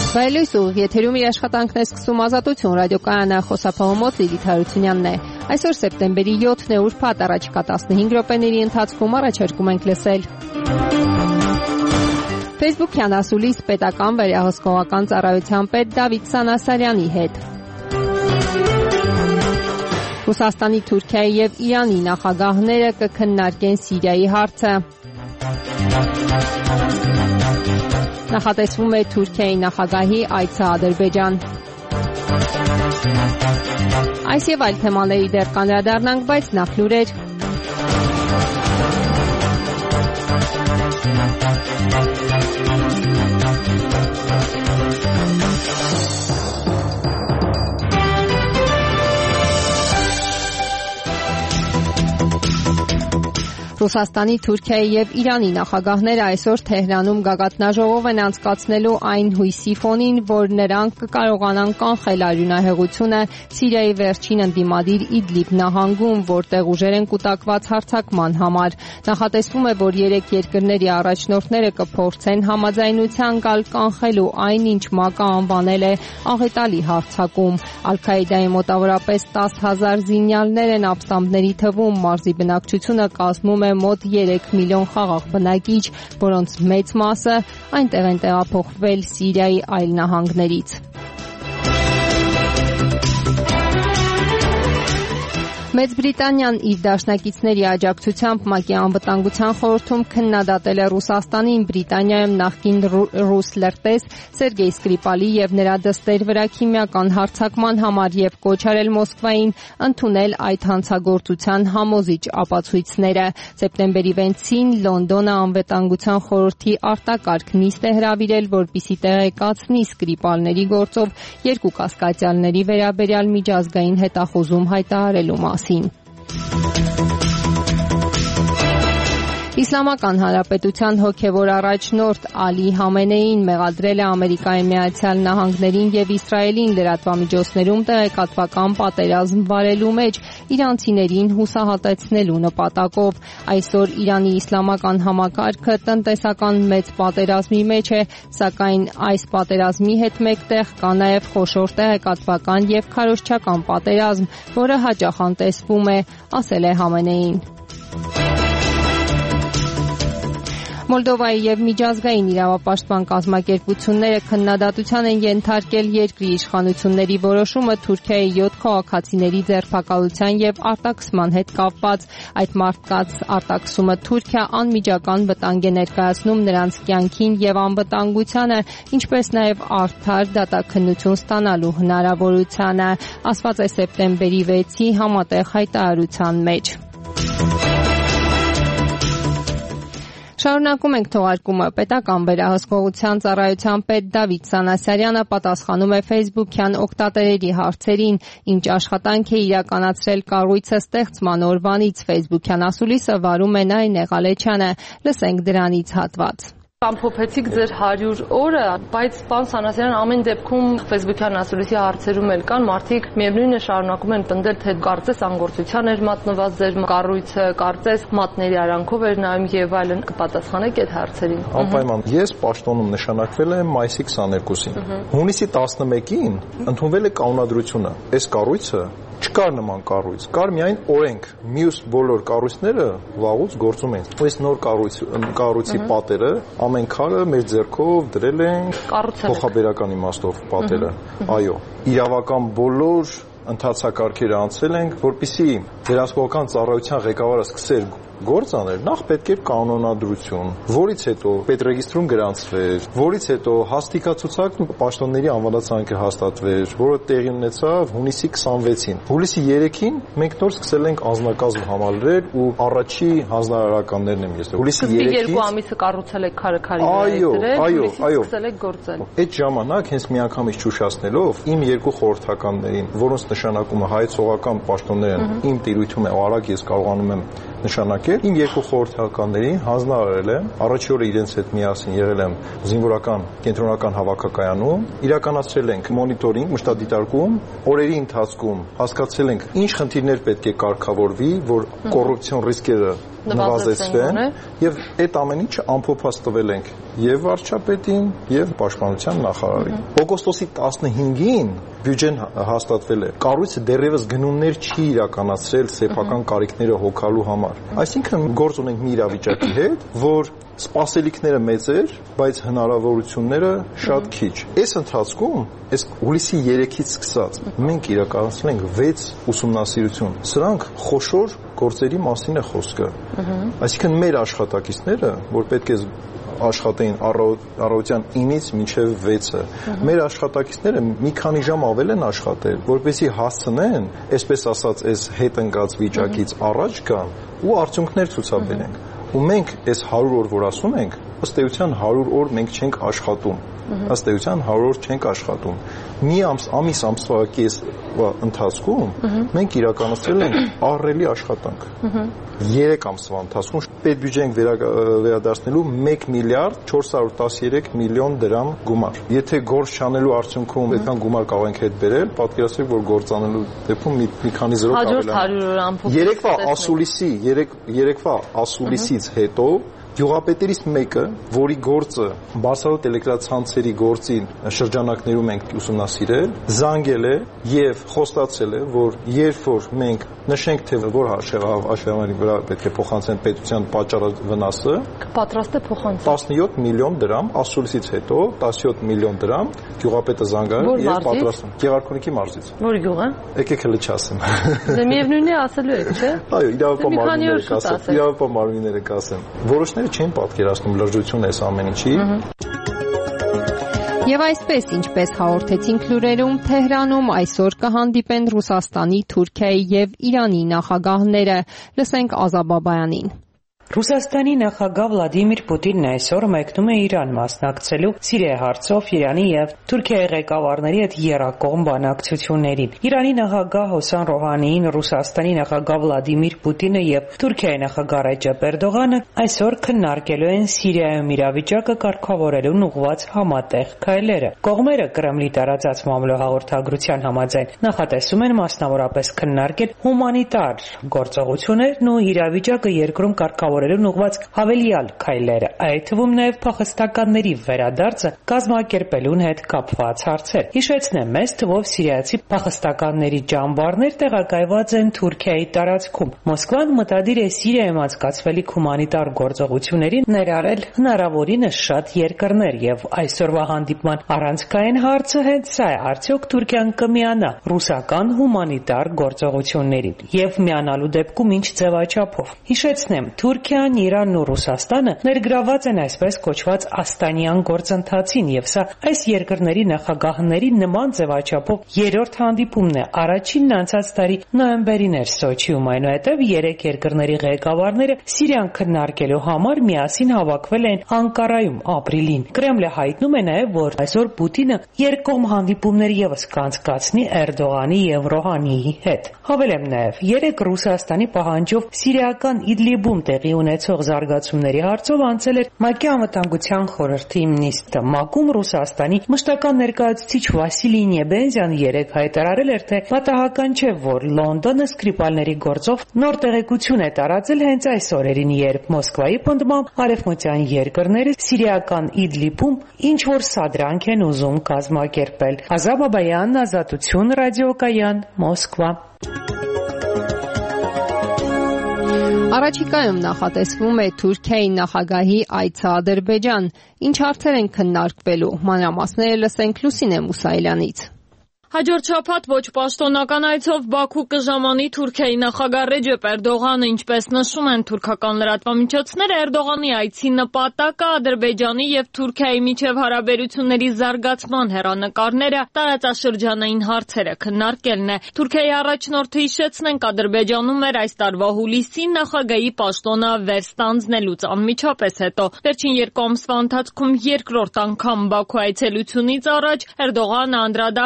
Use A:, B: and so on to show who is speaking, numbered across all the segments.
A: Վայելույս ուղիղ եթերում իր աշխատանքն է սկսում Ազատություն ռադիոկայանը, խոսափողոմոց Լիլիթ Հարությունյանն է։ Այսօր սեպտեմբերի 7-ն է, ուրբաթ, առաջիկա 15 րոպեների ընթացքում առաջարկում ենք լսել Facebook-յան ասուլիս պետական վերահսկողական ծառայության պետ Դավիթ Սանասարյանի հետ։ Ռուսաստանի, Թուրքիայի եւ Իրանի նախագահները կքննարկեն Սիրիայի հարցը։ Նախատեսվում է Թուրքիայի նախագահի այցը Ադրբեջան։ Այս եւ այլ թեմաների դեռ կանդրադառնանք, բայց նախ լուրեր։ Ռուսաստանի, Թուրքիայի եւ Իրանի նախագահները այսօր Թեհրանում գագաթնաժողով են անցկացնելու այն հույսի ֆոնին, որ նրանք կկարողանան կանխել արյունահեղությունը Սիրիայի վերջին ընդդիմադիր Իդլիբ նահանգում, որտեղ ուժեր են կուտակված հարձակման համար։ Նախատեսվում է, որ երեք երկրների առաջնորդները կփորձեն համաձայնության գալ կանխելու այն, ինչ ՄԱԿ-ը անվանել է աղետալի հարձակում։ Ալ-Քաիդայի մոտավորապես 10,000 զինյալներ են ապստամբների թվում, մարզի բնակչությունը կազմում է մոտ 3 միլիոն խաղաղ բնակիչ, որոնց մեծ մասը այնտեղ են տեղափոխվել Սիրիայի այլ նահանգներից։ Մեծ Բրիտանիան իր դաշնակիցների աջակցությամբ ՄԱԿ-ի անվտանգության խորհրդում քննադատել է Ռուսաստանին Բրիտանիայում նախկին ռուս լրտես Սերգեյ Սկրիպալի եւ նրա դստեր վրա քիմիական հարձակման համար եւ կոչ արել Մոսկվային ընդունել այդ հանցագործության համոզիչ ապացույցները։ Սեպտեմբերի 6-ին Լոնդոնը անվտանգության խորհրդի արտակարգ նիստ է հրավիրել, որպեսզի տեղեկացնի Սկրիպալների գործով երկու կասկածյալների վերաբերյալ միջազգային հետախուզում հայտարարելու մասին։ Իսլամական Հանրապետության հոգևոր առաջնորդ Ալի Համենեին մեղադրել է Ամերիկայի Միացյալ Նահանգներին եւ Իսրայելին լրատվամիջոցներում տեղեկատվական պատերազմ վարելու մեջ իրանցիներին հուսահատեցնելու նպատակով։ Այսօր Իրանի իսլամական համակարգը տնտեսական մեծ պատերազմի մեջ է, սակայն այս պատերազմի հետ մեկտեղ կա նաեւ խոշոր տեղեկատվական եւ քարոզչական պատերազմ, որը հաճախ անտեսվում է, ասել է Համենեին։ Մոլդովայի եւ միջազգային իրավապաշտպան կազմակերպությունները քննադատության են ենթարկել երկրի իշխանությունների որոշումը Թուրքիայի 7 քաղաքացիների ձերբակալության եւ արտաքսման հետ կապված։ Այդ մարդկանց արտաքսումը Թուրքիա անմիջական վտանգ է ներկայացնում նրանց կյանքին եւ անվտանգությանը, ինչպես նաեւ արդար դատաքննություն ստանալու հնարավորությանը, ասված է սեպտեմբերի 6-ի համատեղ հայտարարության մեջ։ Շարունակում ենք թողարկումը։ Պետական վերահսկողության ծառայության պետ Դավիթ Սանասարյանը պատասխանում է Facebook-յան օգտատերերի հարցերին, ինչ աշխատանք է իրականացրել կառույցը ստեղծման օրվանից։ Facebook-յան ասուլիսը վարում է Նարինե Ղալեչյանը։ Լսենք դրանից հատված։
B: Ամփոփեցիք ձեր 100 օրը, բայց պարոն Սանասարյան, ամեն դեպքում Facebook-յան ասուլիսի հարցերում էլ կան մարդիկ միևնույնն է շարունակում են պնդել, թե կարծես անգործության էր մատնված ձեր կառույցը, կարծես մատների արանքով էր նայում եւ այլն, կպատասխանեք այդ հարցերին։
C: Անպայման, ես պաշտոնում նշանակվել եմ մայիսի 22-ին։ Հունիսի 11-ին ընդունվել է կանոնադրությունը։ Այս կառույցը չկար նման կառույց, կար միայն օրենք, մյուս բոլոր կառույցները վաղուց գործում են։ Այս նոր կառույցի պատերը ամեն քարը մեր ձեռքով դրել ենք փոխաբերական իմաստով պատերը։ Այո, իրավական բոլոր ընթացակարգերը անցել ենք, որպեսզի վերահսկողական ծառայության ղեկավարը սկսեր գործ անել, նախ պետք է կանոնադրություն, որից հետո պետրեգիստրում գրանցվեր, որից հետո հաստիկացուցակ պաշտոնների անվանացանքը հաստատվեր, որը տեղի ունեցավ հունիսի 26-ին։ Հուլիսի 3-ին մենք նոր սկսել ենք անձնակազմ համալրել ու առաջի հանձնարարականներն եմ ես։ Հուլիսի 3-ից
B: 2 ամիսը կառուցել եք քարը-քարի սկսել եք գործել։
C: Այդ ժամանակ հենց միանգամից ճուշացնելով իմ երկու խորհրդականներին, որոնց նշանակումը հայեցողական պաշտոններ են, իմ տիրույթում է արագ ես կարողանում եմ նշանակել, իմ երկու խորհրդականներին հանձնարարել եմ, առաջի օրը իրենց հետ միասին եղել եմ զինվորական կենտրոնական հավաքակայանում, իրականացրել ենք մոնիտորինգ, մշտադիտարկում, օրերի ընթացքում հասկացել ենք ինչ խնդիրներ պետք է կարգավորվի, որ կոռուպցիոն ռիսկերը նվազեցվեն, եւ այդ ամեն ինչը ամփոփած տվել ենք եւ վարչապետին եւ պաշտպանության նախարարին։ Օգոստոսի 15-ին բյուջեն հաստատվել է։ Կառույցը դեռևս գնումներ չի իրականացրել սեփական կարիքները հոգալու համար։ Այսինքն գործ ունենք մի իրավիճակի հետ, որ սպասելիքները մեծ էր, բայց հնարավորությունները շատ քիչ։ Այս ընթացքում, այս հուլիսի 3-ից սկսած, մենք իրականացրել ենք 6 ուսումնասիրություն։ Սրանք խոշոր գործերի մասին է խոսքը։ Այսինքն մեր աշխատակիցները, որ պետք է աշխատեին առավոտյան 9-ից մինչև 6-ը։ Մեր աշխատակիցները մի քանի ժամ ավել են աշխատել, որպեսզի հասցնեն, այսպես ասած, այս հետ ընկած վիճակից առաջ գան ու արդյունքներ ցուցաբերեն։ Ու մենք այս 100 օր, որ ասում ենք, ըստ էության 100 օր մենք չենք աշխատում։ Ըստ էության 100 օր չենք աշխատում։ Մի ամսվա կես ընթացքում մենք իրականացրել ենք ահռելի աշխատանք։ 3 ամսվա ընթացքում պետբյուջե ենք վերադարձնելու 1 միլիարդ 413 միլիոն դրամ գումար։ Եթե գործ չանելու արդյունքում այդքան գումար կարող ենք հետ բերել, պատկերացրեք, որ գործանելու դեպքում մի քանի զրո կավելան։ Երեկվա ասուլիսից հետո գյուղապետերից մեկը, որի գործը Բարսարոտ էլեկտրացանցերի գործին շրջանակներում ենք ուսումնասիրել, զանգել է եւ խոստացել է, որ երբ որ մենք նշենք, թե որ հաշվամարի վրա պետք է փոխանցեն պետության պատճառած վնասը,
B: պատրաստ է փոխանցել
C: 17 միլիոն դրամ, ասուլիսից հետո 17 միլիոն դրամ գյուղապետը զանգել եւ պատրաստում Գեղարքունիքի մարզից։
B: Որ գյուղ է։
C: Եկեք հələ չասեմ։
B: Դե միևնույնն է ասելու եք, չէ՞։
C: Այո, իրավապահ մարմինները կասեն։ Որոշները չեն պատկերացնում լրջություն այս ամեն ինչի։
A: Եվ այսպես, ինչպես հաղորդեցինք լուրերում, Թեհրանում այսօր կհանդիպեն Ռուսաստանի, Թուրքիայի եւ Իրանի նախագահները։ Լսենք Ազա Բաբայանին։
D: Ռուսաստանի նախագահ Վլադիմիր Պուտինն այսօր մեկնում է Իրան մասնակցելու Սիրիայի հարցով Իրանի եւ Թուրքիայի ղեկավարների հետ եռակողմ բանակցություններին։ Իրանի նախագահ Հոսեյն Ռոհանիին, Ռուսաստանի նախագահ Վլադիմիր Պուտինը եւ Թուրքիայի նախագահ Ռեջեփ Էրդողանը այսօր քննարկելու են Սիրիայում իրավիճակը կարգավորելուն ուղղված համատեղ քայլերը։ Կողմերը Կրեմլի տարածած մամլոյհաղորդագրության համաձայն նախատեսում են մասնավորապես քննարկել հումանիտար գործողություններն ու իրավիճակը երկրում կարգավորելուն ուղղված հավելյալ քայլերը, այդ թվում նաև փախստականների վերադարձը կազմակերպելուն հետ կապված հարցեր։ Հիշեցնեմ, մեծ թվով սիրիացի փախստականների ճամբարներ տեղակայված են Թուրքիայի տարածքում։ Մոսկվան մտադիր է Սիրիայում անցկացվելիք հումանիտար գործողություններին ներառել հնարավորինս շատ երկրներ եւ այսօրվա հանդիպման առանցքային հարցը հենց սա է. արդյոք Թուրքիան կմիանա ռուսական հումանիտար գործողություններին եւ միանալու դեպքում ինչ ձևաչափով։ Հիշեցնեմ, Թուրքիան, Իրանն ու Ռուսաստանը ներգրաված են այսպես կոչված Աստանյան գործընթացին եւ սա այս երկրների նախագահների նման ձևաչափով երրորդ հանդիպումն է։ Առաջինն անցած տարի նոյեմբերին էր Սոչիում, այնուհետև երեք երկրների ղեկավարները Սիրիան քննարկելու համար միասին հավաքվել են Անկարայում ապրիլին։ Կրեմլը հայտնում է նաեւ, որ այսօր Պուտինը երկկողմ հանդիպումներ եւս կանցկացնի Էրդողանի եւ Ռոհանիի հետ։ Հավելեմ նաեւ, երեք Ռուսաստանի պահանջով սիրիական Իդլիբում տեղի ունեցող զարգացումների հարցով անցել էր ՄԱԿ-ի անվտանգության խորհրդի նիստը։ ՄԱԿ-ում Ռուսաստանի մշտական ներկայացուցիչ Վասիլի Նեբենզյանը երեկ հայտարարել էր, թե պատահական չէ, որ Լոնդոնը Սկրիպալների գործով նոր տեղեկություն է տարածել հենց այս օրերին, երբ Մոսկվայի պնդմամբ արևմտյան երկրները սիրիական Իդլիբում ինչ որ սադրանք են ուզում կազմակերպել։ Ազա Բաբայան, Ազատություն, ռադիոկայան, Մոսկվա։
A: Առաջիկայում նախատեսվում է Թուրքիայի նախագահի այցը Ադրբեջան։ Ինչ հարցեր են քննարկվելու։ Մանրամասները լսենք Լուսինե Մուսայելյանից։
E: Հաջորդ շաբաթ ոչ պաշտոնական այցով Բաքու կժամանի Թուրքիայի նախագահ Ռեջեփ Էրդողանը, ինչպես նշում են թուրքական լրատվամիջոցները, Էրդողանի այցի նպատակը Ադրբեջանի եւ Թուրքիայի միջև հարաբերությունների զարգացման հեռանկարները, տարածաշրջանային հարցերը քննարկելն է։ Թուրքիայի առաջնորդը, հիշեցնենք, Ադրբեջանում էր այս տարվա հուլիսին նախագահի պաշտոնը վերստանձնելուց անմիջապես հետո։ Վերջին 2 ամսվա ընթացքում երկրորդ անգամ Բաքու այցելությունից առաջ Էրդողանը անդրադարձել էր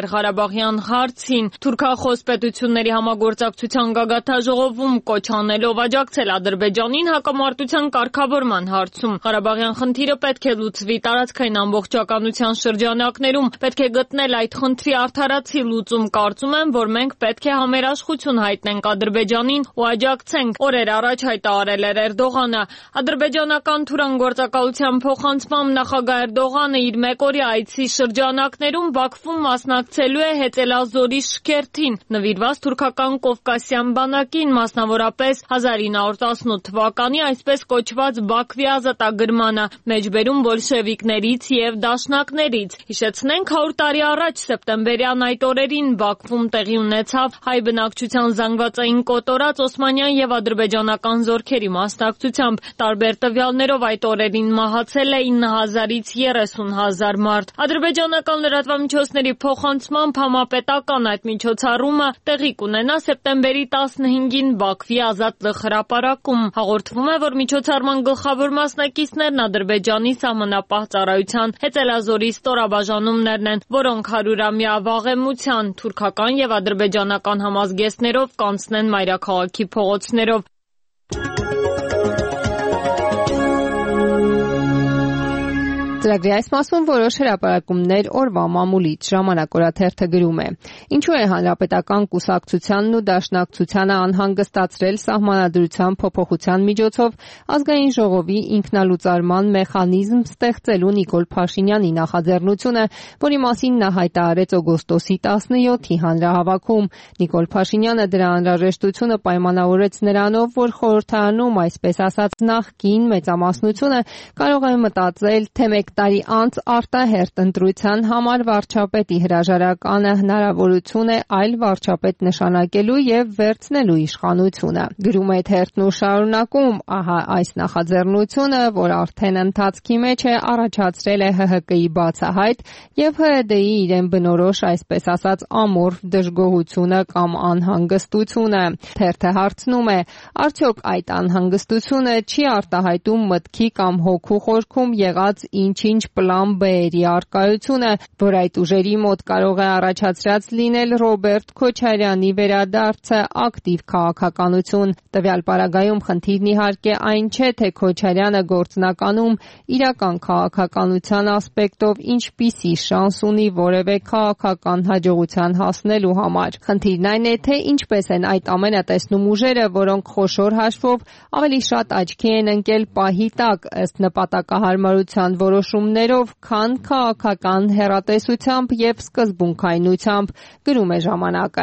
E: Ղարաբաղյան հարցին։ Թուրքախոս պետությունների համագործակցության գագաթաժողովում կոչ անելով աջակցել Ադրբեջանին հակամարտության կարգավորման հարցում։ Ղարաբաղյան խնդիրը պետք է լուծվի տարածքային ամբողջականության շրջանակներում, պետք է գտնել այդ խնդրի արդարացի լուծում։ Կարծում եմ, որ մենք պետք է համերաշխություն հայտնենք Ադրբեջանին ու աջակցենք, օրեր առաջ հայտարարել էր Էրդողանը։ Ադրբեջանական թուրան գործակալության փոխանցմամբ նախագահ Էրդողանը իր մեկօրյա այցի շրջանակներում Բաքվում մասնակցելու է Հեծելազորի շքերթին, նվիրված թուրքական Կովկասյան բանակին, մասնավորապես 1918 թվականի այսպես կոչված Բաքվի ազատագրմանը, մեջբերում բոլշևիկներից եւ դաշնակներից։ Հիշեցնենք 100 տարի առաջ սեպտեմբերյան այդ օրերին Բաքվում տեղի ունեցավ հայ բնակչության զանգվածային կոտորած օսմանյան եւ ադրբեջանական զորքերի մասնակցությամբ, տարբեր տվյալներով այդ օրերին մահացել է 9000-ից 30000 մարդ։ Ադրբեջանական լրատվամիջոցների փոխանցմամբ համապետական այդ միջոցառումը տեղի կունենա սեպտեմբերի 15-ին Բաքվի Ազատ Լխ հրապարակում։ Հաղորդվում է, որ միջոցառման գլխավոր մասնակիցներն Ադրբեջանի սահմանապահ ծառայության Հեծելազորի ստորաբաժանումներն են, որոնք 100-ամյա վաղեմության թուրքական եւ ադրբեջանական համազգեստներով կանցնեն մայրաքաղաքի փողոցներով։
A: Ծրագրի այս մասում որոշ հրապարակումներ օրվա մամուլից ժամանակ օրաթերթը գրում է. Ինչու է հանրապետական կուսակցությանն ու դաշնակցությանը անհանգստացրել սահմանադրության փոփոխության միջոցով ազգային ժողովի ինքնալուծարման մեխանիզմ ստեղծելու Նիկոլ Փաշինյանի նախաձեռնությունը, որի մասին նա հայտարարեց օգոստոսի 17-ի հանրահավաքում։ Նիկոլ Փաշինյանը դրա անհրաժեշտությունը պայմանավորեց նրանով, որ խորհրդարանում, այսպես ասած, նախկին մեծամասնությունը կարող է մտածել, թե մեկ տարի անց արտահերթ ընտրության համար վարչապետի հրաժարականը հնարավորություն է այլ վարչապետ նշանակելու եւ վերցնելու իշխանությունը։ Գրում է թերթն ու շարունակում, ահա այս նախաձեռնությունը, որ արդեն ընթացքի մեջ է, առաջացրել է ՀՀԿ-ի բացահայտ եւ ՀՀԴ-ի իրեն բնորոշ, այսպես ասած, ամորֆ դժգոհությունը կամ անհանգստությունը։ Թերթը հարցնում է. արդյոք այդ անհանգստությունը չի արտահայտում մտքի կամ հոգու խորքում եղած ինչ պլան B-երի արկայությունը, որ այդ ուժերի մոտ կարող է առաջացրած լինել Ռոբերտ Քոչարյանի վերադարձը ակտիվ քաղաքականություն։ Տվյալ պարագայում խնդիրն իհարկե այն չէ, թե Քոչարյանը գործնականում իրական քաղաքականության ասպեկտով ինչպիսի շանս ունի որևէ քաղաքական հաջողության հասնելու համար։ Խնդիրն այն է, թե ինչպես են այդ ամենը տեսնում ուժերը, որոնք խոշոր հաշվով ավելի շատ աչքի են ընկել պահի տակ ըստ նպատակահարմարության որոշումներով, քան քաղաքական հեռատեսությամբ եւ սկզբունքայնությամբ, գրում է ժամանակը։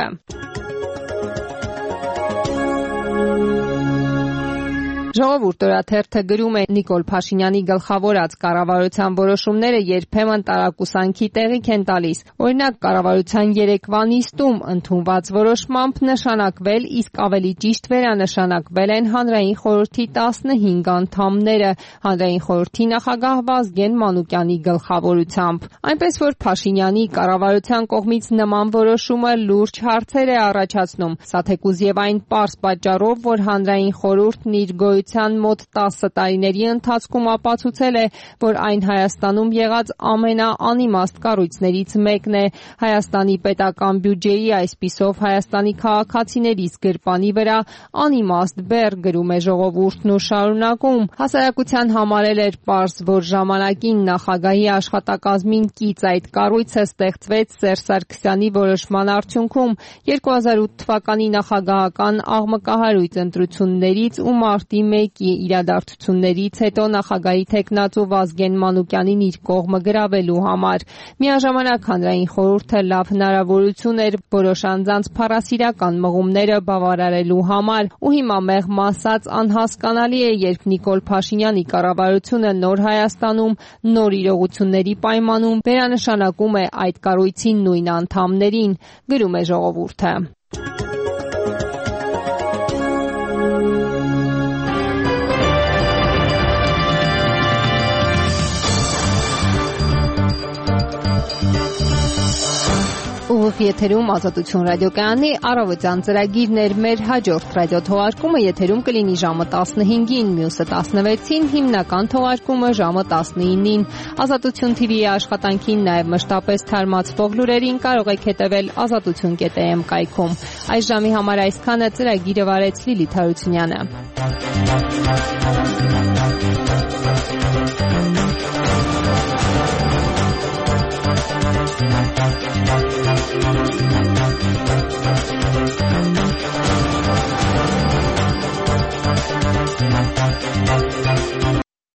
A: Ժողովուրդ օրաթերթը գրում է. Նիկոլ Փաշինյանի գլխավորած կառավարության որոշումները երբեմն տարակուսանքի տեղիք են տալիս։ Օրինակ, կառավարության երեկվա նիստում ընդունված որոշմամբ նշանակվել, իսկ ավելի ճիշտ վերանշանակվել են Հանրային խորհրդի 15 անդամները Հանրային խորհրդի նախագահ Վազգեն Մանուկյանի գլխավորությամբ։ Այնպես որ Փաշինյանի կառավարության կողմից նման որոշումը լուրջ հարցեր է առաջացնում, սա թեկուզ եւ այն պարզ պատճառով, որ Հանրային խորհուրդն իր մոտ 10 տարիների ընթացքում ապացուցել է, որ այն Հայաստանում եղած ամենաանիմաստ կառույցներից մեկն է։ Հայաստանի պետական բյուջեի, այսպիսով Հայաստանի քաղաքացիների գրպանի վրա անիմաստ բեռ, գրում է ժողովուրդն ու շարունակում։ Հասարակության համարել էր պարզ, որ ժամանակին նախագահի աշխատակազմին կից այդ կառույցը ստեղծվեց Սերժ Սարգսյանի որոշման արդյունքում 2008 թվականի նախագահական աղմկահարույց ընտրություններից ու մարտի 1-ի իրադարձություններից հետո նախագահի թեկնածու Վազգեն Մանուկյանին իր կողմը գրավելու համար։ Միաժամանակ Հանրային խորհուրդը լավ հնարավորություն էր որոշ անձանց փառասիրական մղումները բավարարելու համար, ու հիմա մեղմ ասած անհասկանալի է, երբ Նիկոլ Փաշինյանի կառավարությունը նոր Հայաստանում, նոր իրողությունների պայմանում վերանշանակում է այդ կառույցի նույն անդամներին, գրում է ժողովուրդը։ Ուղիղ եթերում Ազատություն ռադիոկայանի առավոտյան ծրագիրներ մեր հաջորդ ռադիոթողարկումը եթերում կլինի ժամը 15-ին, մյուսը 16-ին, հիմնական թողարկումը ժամը 19-ին։ Ազատություն TV-ի աշխատանքին նաև մշտապես թարմացվող լուրերին կարող եք հետևել azatutun.am կայքում։ Այս ժամի համար այսքանը, ծրագիրը վարեց Լիլիթ Հարությունյանը։